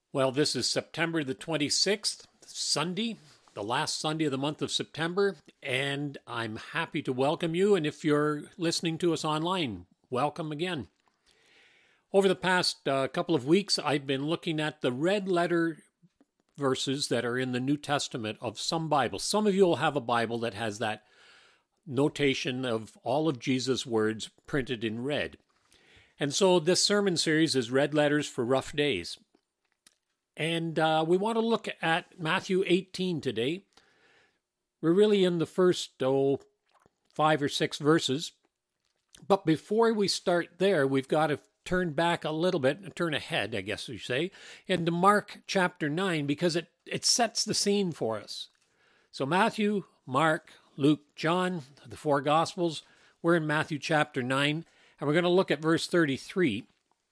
Well, this is September the 26th, Sunday, the last Sunday of the month of September, and I'm happy to welcome you. And if you're listening to us online, welcome again. Over the past couple of weeks, I've been looking at the red letter verses that are in the New Testament of some Bibles. Some of you will have a Bible that has that notation of all of Jesus' words printed in red. And so this sermon series is Red Letters for Rough Days. And we want to look at Matthew 18 today. We're really in the first 5 or 6 verses. But before we start there, we've got to turn back a little bit, turn ahead, I guess we say, into Mark chapter 9, because it sets the scene for us. So Matthew, Mark, Luke, John, the 4 Gospels, we're in Matthew chapter 9, and we're going to look at verse 33.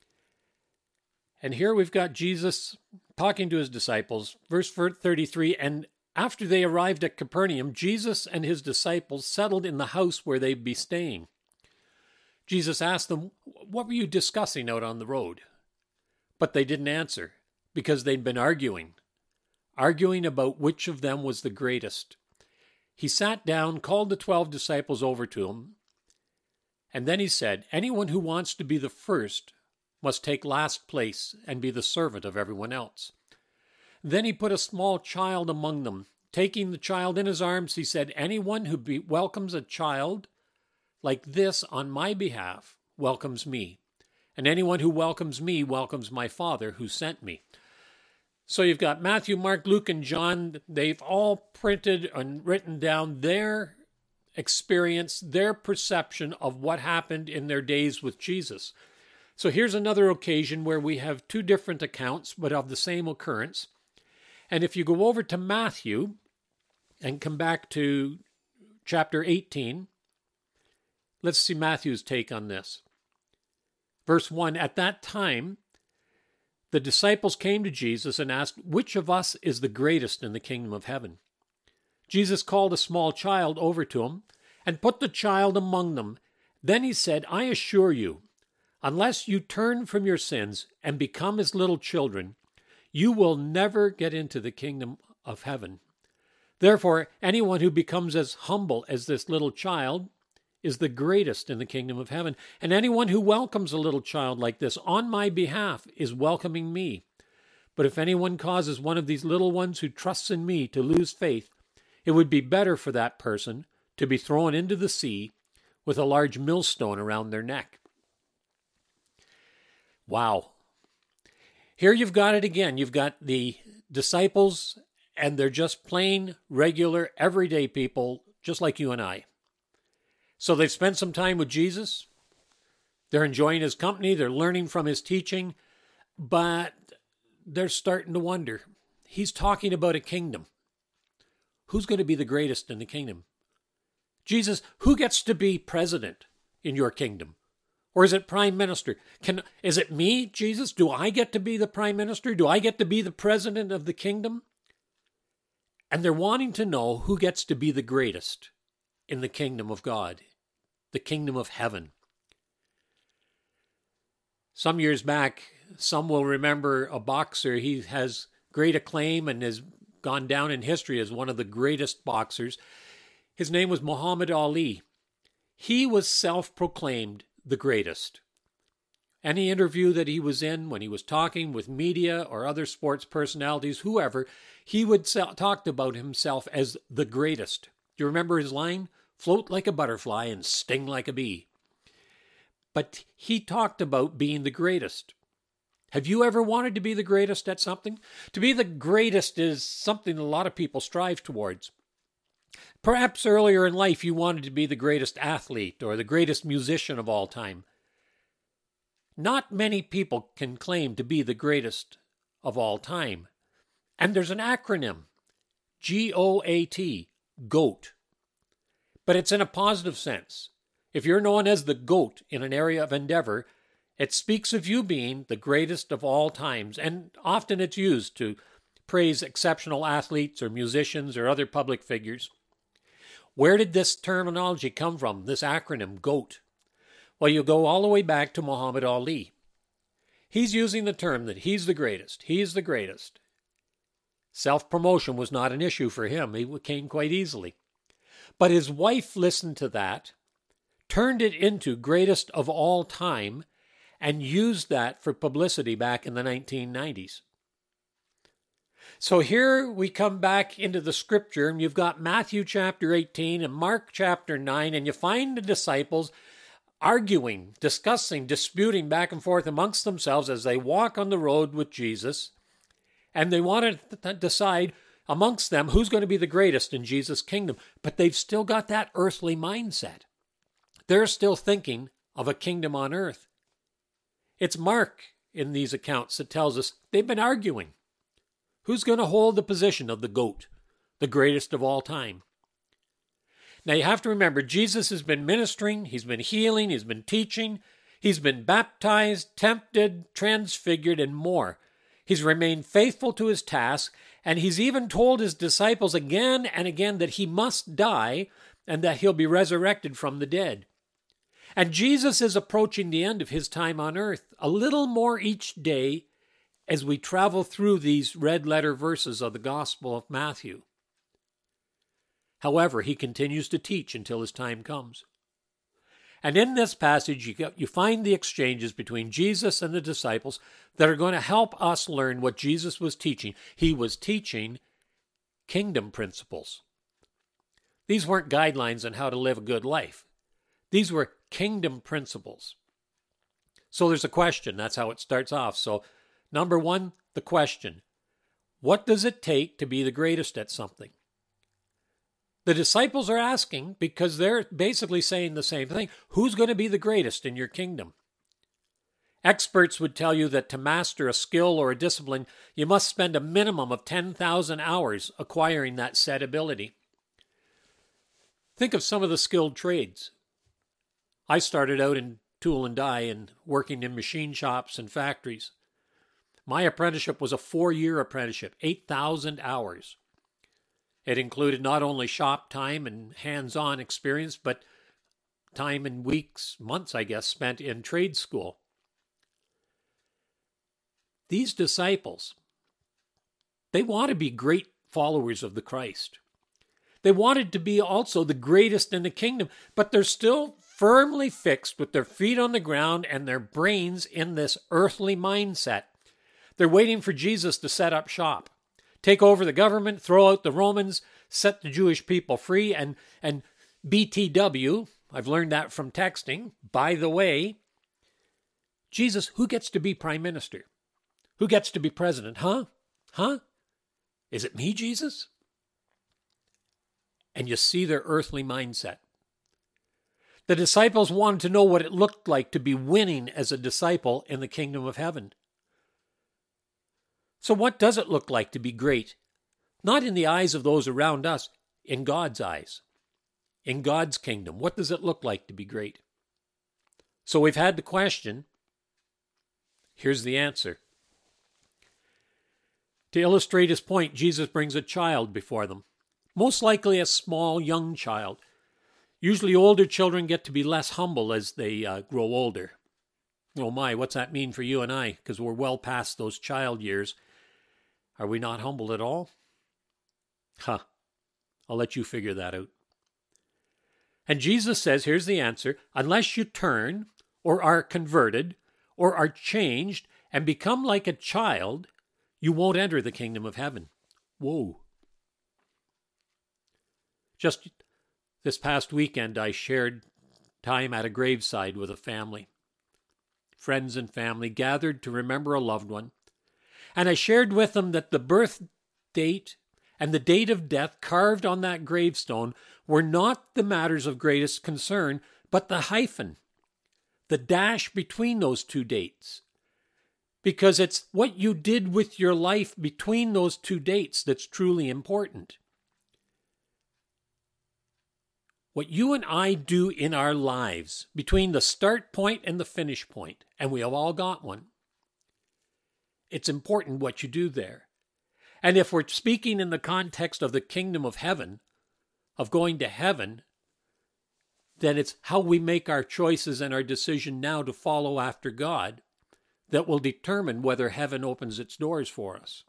And here we've got Jesus talking to his disciples, verse 33, and after they arrived at Capernaum, Jesus and his disciples settled in the house where they'd be staying. Jesus asked them, "What were you discussing out on the road?" But they didn't answer, because they'd been arguing about which of them was the greatest. He sat down, called the 12 disciples over to him, and then he said, "Anyone who wants to be the first must take last place and be the servant of everyone else." Then he put a small child among them. Taking the child in his arms, he said, "Anyone who welcomes a child like this on my behalf welcomes me. And anyone who welcomes me welcomes my Father who sent me." So you've got Matthew, Mark, Luke, and John. They've all printed and written down their experience, their perception of what happened in their days with Jesus. So here's another occasion where we have 2 different accounts, but of the same occurrence. And if you go over to Matthew and come back to chapter 18, let's see Matthew's take on this. Verse 1, "At that time, the disciples came to Jesus and asked, 'Which of us is the greatest in the kingdom of heaven?' Jesus called a small child over to him and put the child among them. Then he said, 'I assure you, unless you turn from your sins and become as little children, you will never get into the kingdom of heaven. Therefore, anyone who becomes as humble as this little child is the greatest in the kingdom of heaven. And anyone who welcomes a little child like this on my behalf is welcoming me. But if anyone causes one of these little ones who trusts in me to lose faith, it would be better for that person to be thrown into the sea with a large millstone around their neck.'" Wow. Here you've got it again. You've got the disciples, and they're just plain, regular, everyday people, just like you and I. So they've spent some time with Jesus. They're enjoying his company. They're learning from his teaching. But they're starting to wonder. He's talking about a kingdom. Who's going to be the greatest in the kingdom? Jesus, who gets to be president in your kingdom? Or is it prime minister? Is it me, Jesus? Do I get to be the prime minister? Do I get to be the president of the kingdom? And they're wanting to know who gets to be the greatest in the kingdom of God, the kingdom of heaven. Some years back, some will remember a boxer. He has great acclaim and has gone down in history as one of the greatest boxers. His name was Muhammad Ali. He was self-proclaimed the greatest. Any interview that he was in, when he was talking with media or other sports personalities, whoever, he would talk about himself as the greatest. Do you remember his line? "Float like a butterfly and sting like a bee." But he talked about being the greatest. Have you ever wanted to be the greatest at something? To be the greatest is something a lot of people strive towards. Perhaps earlier in life you wanted to be the greatest athlete or the greatest musician of all time. Not many people can claim to be the greatest of all time. And there's an acronym, GOAT, GOAT. But it's in a positive sense. If you're known as the GOAT in an area of endeavor, it speaks of you being the greatest of all times, and often it's used to praise exceptional athletes or musicians or other public figures. Where did this terminology come from, this acronym, GOAT? Well, you go all the way back to Muhammad Ali. He's using the term that he's the greatest. He's the greatest. Self-promotion was not an issue for him. He came quite easily. But his wife listened to that, turned it into greatest of all time, and used that for publicity back in the 1990s. So here we come back into the scripture, and you've got Matthew chapter 18 and Mark chapter 9, and you find the disciples arguing, discussing, disputing back and forth amongst themselves as they walk on the road with Jesus, and they want to decide amongst them who's going to be the greatest in Jesus' kingdom. But they've still got that earthly mindset. They're still thinking of a kingdom on earth. It's Mark in these accounts that tells us they've been arguing. Who's going to hold the position of the GOAT, the greatest of all time? Now you have to remember, Jesus has been ministering, he's been healing, he's been teaching, he's been baptized, tempted, transfigured, and more. He's remained faithful to his task, and he's even told his disciples again and again that he must die and that he'll be resurrected from the dead. And Jesus is approaching the end of his time on earth, a little more each day as we travel through these red letter verses of the Gospel of Matthew. However, he continues to teach until his time comes. And in this passage, you find the exchanges between Jesus and the disciples that are going to help us learn what Jesus was teaching. He was teaching kingdom principles. These weren't guidelines on how to live a good life. These were kingdom principles. So there's a question. That's how it starts off. So number one, the question. What does it take to be the greatest at something? The disciples are asking because they're basically saying the same thing. Who's going to be the greatest in your kingdom? Experts would tell you that to master a skill or a discipline, you must spend a minimum of 10,000 hours acquiring that said ability. Think of some of the skilled trades. I started out in tool and die and working in machine shops and factories. My apprenticeship was a 4-year apprenticeship, 8,000 hours. It included not only shop time and hands-on experience, but time in weeks, months, I guess, spent in trade school. These disciples, they want to be great followers of the Christ. They wanted to be also the greatest in the kingdom, but they're still firmly fixed with their feet on the ground and their brains in this earthly mindset. They're waiting for Jesus to set up shop, take over the government, throw out the Romans, set the Jewish people free, and BTW, I've learned that from texting, by the way, Jesus, who gets to be prime minister? Who gets to be president? Huh? Is it me, Jesus? And you see their earthly mindset. The disciples wanted to know what it looked like to be winning as a disciple in the kingdom of heaven. So what does it look like to be great? Not in the eyes of those around us, in God's eyes. In God's kingdom, what does it look like to be great? So we've had the question. Here's the answer. To illustrate his point, Jesus brings a child before them. Most likely a small, young child. Usually older children get to be less humble as they grow older. Oh my, what's that mean for you and I? Because we're well past those child years. Are we not humble at all? I'll let you figure that out. And Jesus says, here's the answer, unless you turn or are converted or are changed and become like a child, you won't enter the kingdom of heaven. Whoa. Just this past weekend, I shared time at a graveside with a family. Friends and family gathered to remember a loved one. And I shared with them that the birth date and the date of death carved on that gravestone were not the matters of greatest concern, but the hyphen, the dash between those two dates. Because it's what you did with your life between those two dates that's truly important. What you and I do in our lives between the start point and the finish point, and we have all got one, it's important what you do there. And if we're speaking in the context of the kingdom of heaven, of going to heaven, then it's how we make our choices and our decision now to follow after God that will determine whether heaven opens its doors for us.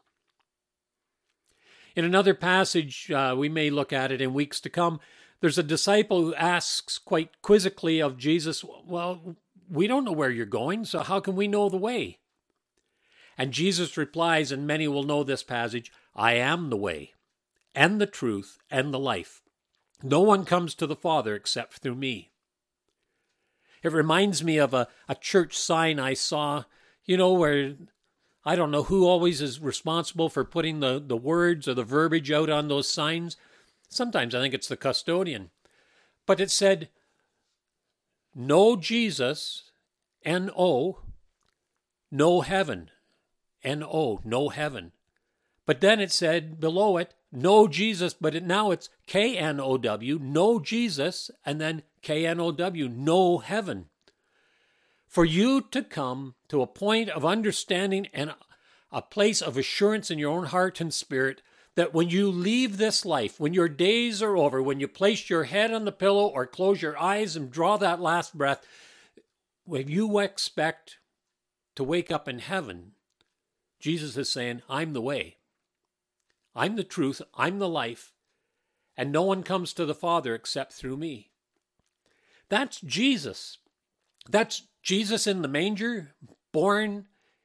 In another passage, we may look at it in weeks to come, there's a disciple who asks quite quizzically of Jesus, well, we don't know where you're going, so how can we know the way? And Jesus replies, and many will know this passage, I am the way, and the truth, and the life. No one comes to the Father except through me. It reminds me of a church sign I saw, where I don't know who always is responsible for putting the words or the verbiage out on those signs. Sometimes I think it's the custodian. But it said, no Jesus, N-O, no heaven, N-O, no heaven. But then it said below it, no Jesus, but now it's K-N-O-W, no Jesus, and then K-N-O-W, no heaven. For you to come to a point of understanding and a place of assurance in your own heart and spirit that when you leave this life, when your days are over, when you place your head on the pillow or close your eyes and draw that last breath, when you expect to wake up in heaven, Jesus is saying, I'm the way. I'm the truth, I'm the life, and no one comes to the Father except through me. That's Jesus. That's Jesus in the manger, born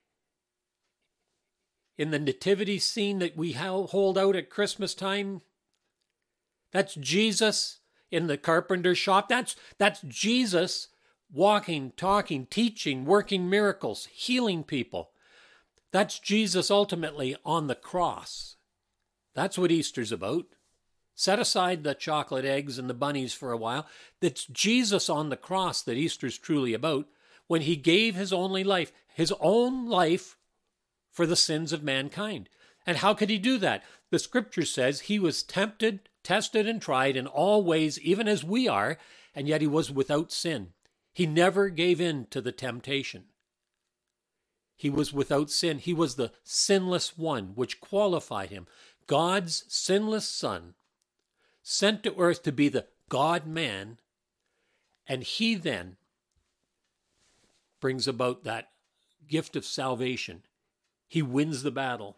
in the nativity scene that we hold out at Christmas time. That's Jesus in the carpenter's shop. That's Jesus walking, talking, teaching, working miracles, healing people. That's Jesus ultimately on the cross. That's what Easter's about. Set aside the chocolate eggs and the bunnies for a while. It's Jesus on the cross that Easter's truly about, when he gave his own life for the sins of mankind. And how could he do that? The scripture says he was tempted, tested, and tried in all ways, even as we are, and yet he was without sin. He never gave in to the temptation. He was without sin. He was the sinless one, which qualified him. God's sinless Son, sent to earth to be the God-man, and he then brings about that gift of salvation. He wins the battle.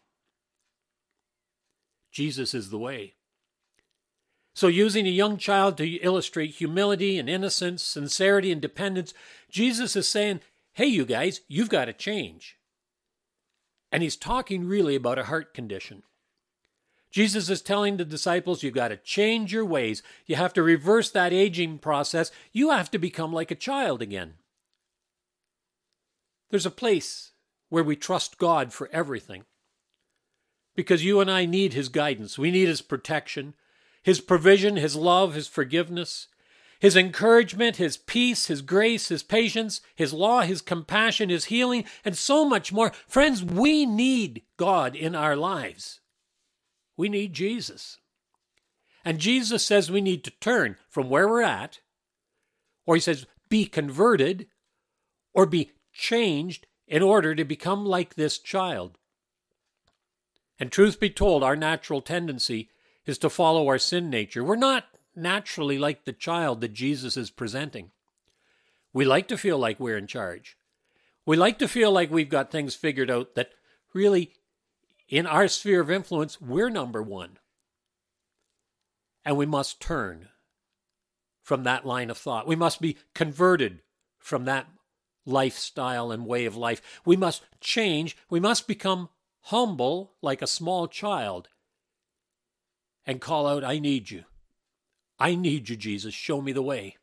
Jesus is the way. So using a young child to illustrate humility and innocence, sincerity and dependence, Jesus is saying, hey, you guys, you've got to change. And he's talking really about a heart condition. Jesus is telling the disciples, you've got to change your ways. You have to reverse that aging process. You have to become like a child again. There's a place where we trust God for everything. Because you and I need his guidance. We need his protection, his provision, his love, his forgiveness, his encouragement, his peace, his grace, his patience, his law, his compassion, his healing, and so much more. Friends, we need God in our lives. We need Jesus. And Jesus says we need to turn from where we're at, or he says be converted, or be changed in order to become like this child. And truth be told, our natural tendency is to follow our sin nature. We're not naturally like the child that Jesus is presenting. We like to feel like we're in charge. We like to feel like we've got things figured out, that really in our sphere of influence, we're number one. And we must turn from that line of thought. We must be converted from that lifestyle and way of life. We must change. We must become humble like a small child and call out, I need you. I need you, Jesus. Show me the way.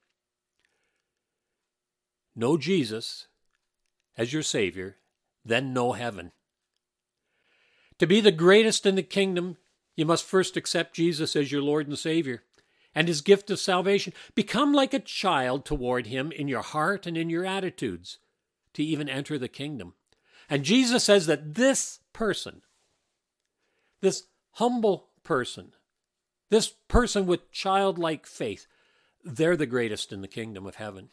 Know Jesus as your Savior, then know heaven. To be the greatest in the kingdom, you must first accept Jesus as your Lord and Savior and his gift of salvation. Become like a child toward him in your heart and in your attitudes to even enter the kingdom. And Jesus says that this person, this humble person, this person with childlike faith, they're the greatest in the kingdom of heaven.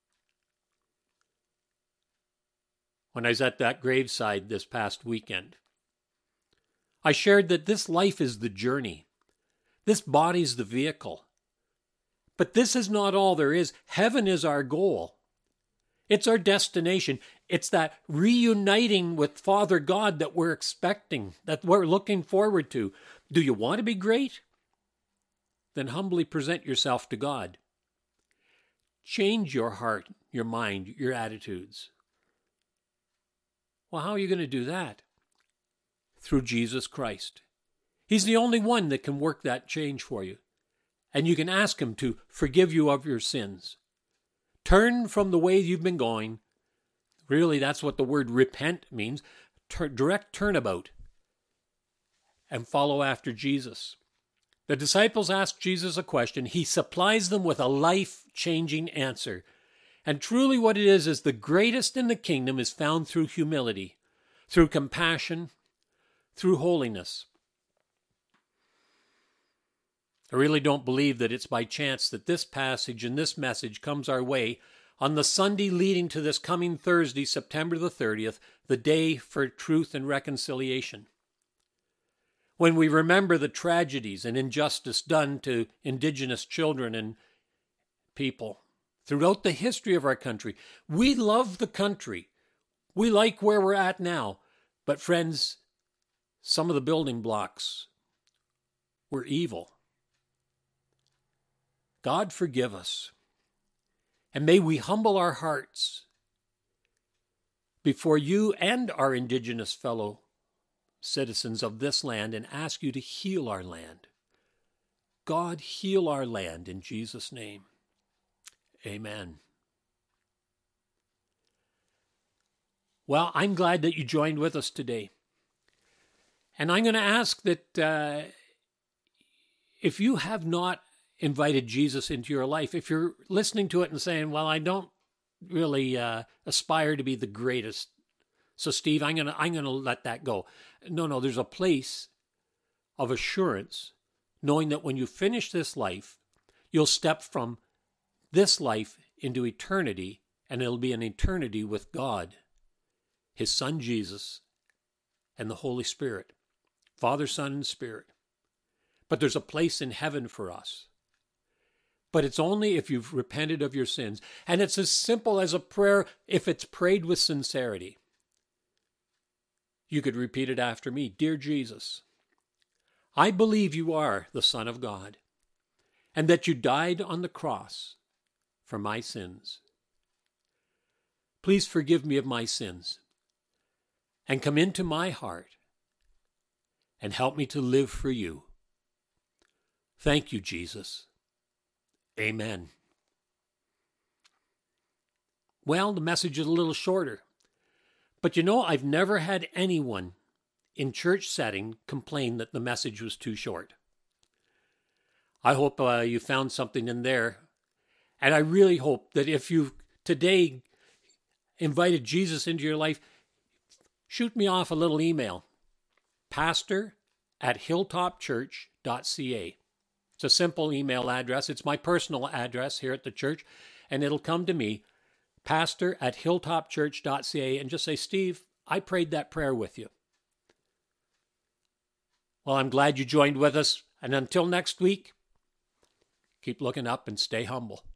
When I was at that graveside this past weekend, I shared that this life is the journey. This body's the vehicle. But this is not all there is. Heaven is our goal. It's our destination. It's that reuniting with Father God that we're expecting, that we're looking forward to. Do you want to be great? Then humbly present yourself to God. Change your heart, your mind, your attitudes. Well, how are you going to do that? Through Jesus Christ. He's the only one that can work that change for you. And you can ask him to forgive you of your sins. Turn from the way you've been going. Really, that's what the word repent means. Direct turnabout. And follow after Jesus. The disciples ask Jesus a question. He supplies them with a life-changing answer. And truly what it is the greatest in the kingdom is found through humility, through compassion, through holiness. I really don't believe that it's by chance that this passage and this message comes our way on the Sunday leading to this coming Thursday, September the 30th, the day for truth and reconciliation. When we remember the tragedies and injustice done to indigenous children and people throughout the history of our country. We love the country. We like where we're at now. But friends, some of the building blocks were evil. God forgive us. And may we humble our hearts before you and our indigenous fellow citizens of this land and ask you to heal our land. God, heal our land in Jesus' name. Amen. Well, I'm glad that you joined with us today. And I'm going to ask that if you have not invited Jesus into your life, if you're listening to it and saying, well, I don't really aspire to be the greatest, so Steve, I'm going to let that go. No, there's a place of assurance, knowing that when you finish this life, you'll step from this life into eternity, and it'll be an eternity with God, his Son Jesus, and the Holy Spirit, Father, Son, and Spirit. But there's a place in heaven for us. But it's only if you've repented of your sins. And it's as simple as a prayer if it's prayed with sincerity. You could repeat it after me. Dear Jesus, I believe you are the Son of God, and that you died on the cross for my sins. Please forgive me of my sins and come into my heart and help me to live for you. Thank you, Jesus. Amen. Well, the message is a little shorter, but I've never had anyone in church setting complain that the message was too short. I hope you found something in there. And I really hope that if you've today invited Jesus into your life, shoot me off a little email, pastor@hilltopchurch.ca. It's a simple email address. It's my personal address here at the church, and it'll come to me, pastor@hilltopchurch.ca, and just say, Steve, I prayed that prayer with you. Well, I'm glad you joined with us, and until next week, keep looking up and stay humble.